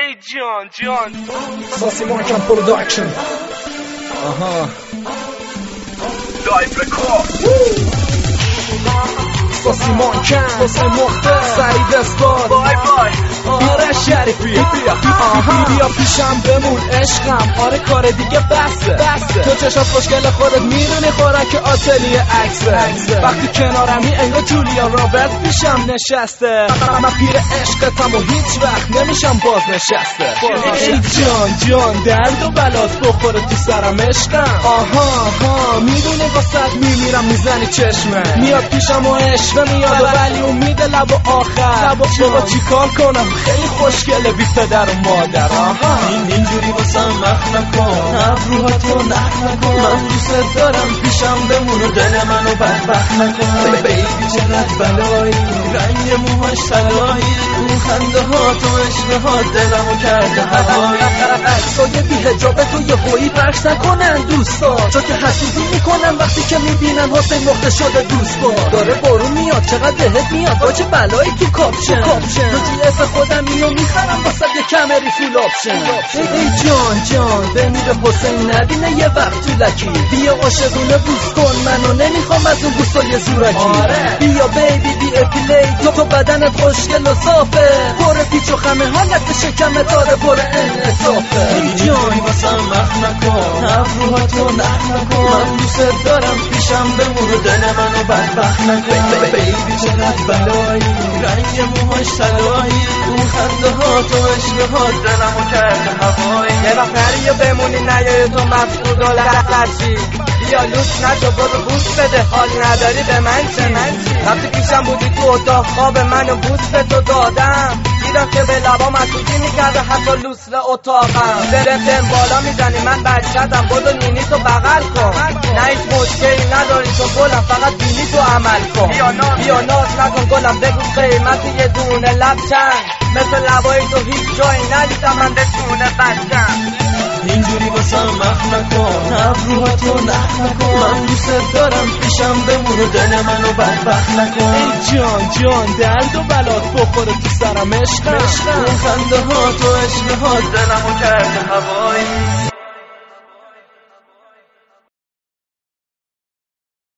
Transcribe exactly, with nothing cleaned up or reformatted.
ای جان جان ساسی مارکم پروداکشن. آها لایف رکورد ساسی مارکم ساسی مختار سعید اسپاد بای بای آره شریفی بیا بیا پیشم بمون عشقم. آره کار دیگه بسه بسه تو چشات خوشگل خودت میدونی خوراک آتلیه عکسه. وقتی کنارمی انگار جولیا رابرت پیشم نشسته. من پیر عشقتم و هیچ وقت نمیشم باز نشسته. ای جان جان درد و بلات بخوره تو سرم عشقم. آها ها میدونی واسه میمیرم میزنی چشمه. میاد پیشم و عشقه میاد ولی امید لب و آخر لب و چی کار کنم خیلی خوشگله بی پدر و مادر. آها این اینجوری واسم مخ نکن ابروهاتو نخ نکن. من دوست دارم پیشم بمون و دل منو بدبخت نکن. بیبی چقدر بلایی رنگ موهاش طلایی. اون خنده ها تو عشق ها دلمو کرده هوایی. عکسای بی حجاب تو یه هویی پخش نکنن دوستا چون که حسودی میکنن وقتی که میبینن حسین مخته شده دوستا. داره بارون میاد چقدر بهت میاد با چه بلایی تو کاپشن. تو جی اف خودم میو میخرم واسه یه کمری فول آپشن. ای جان جان بمیر حسین نبینه یه وقت تو لکی. بیا عاشقونه بوس کن منو نمیخوام از اون بوسای زورکی. آره. بیا بیبی بی اپیلی تو تو بدنت خوشگل و صافه. پر پیچ و خمه حالت شکم تاره پر انصافه. ای جان واسم مخ نکن ابروهاتو نخ نکن. من دوست دارم پیشم بمون و دل منو بدبخت نکن. بیبی چقدر بلایی رنگ موهاش طلایی. اون خنده ها تو عشق ها دلمو کرده هوایی. یه وقت نری و بمونی نیای تو مفقود و لحظی. بیا لوس نشو برو بوس بده حال نداری به من چی. وقتی پیشم بودی تو اتاق خواب منو بوس به تو دادم. دیدم که به لبا مسئولی میکرده حتی لوسر اتاقم. درفتم بالا میزنی من بچتم برو نینی تو بغل کن. نه هیچ مشکلی نداری تو گلم فقط بینی تو عمل کن. بیا ناز نکن گلم بگو قیمت یه دونه لب چند. مثل لبای تو هیچ جایی ندیدم من بتونه بچم. اینجوری واسم مخ نکن ابروهاتو نخ نکن. من دوست دارم پیشم بمون و دل منو بدبخت نکن. ای جان جان درد و بلات بخوره تو سرم عشقم. اون خنده ها تو عشق ها دلمو کرده هوایی.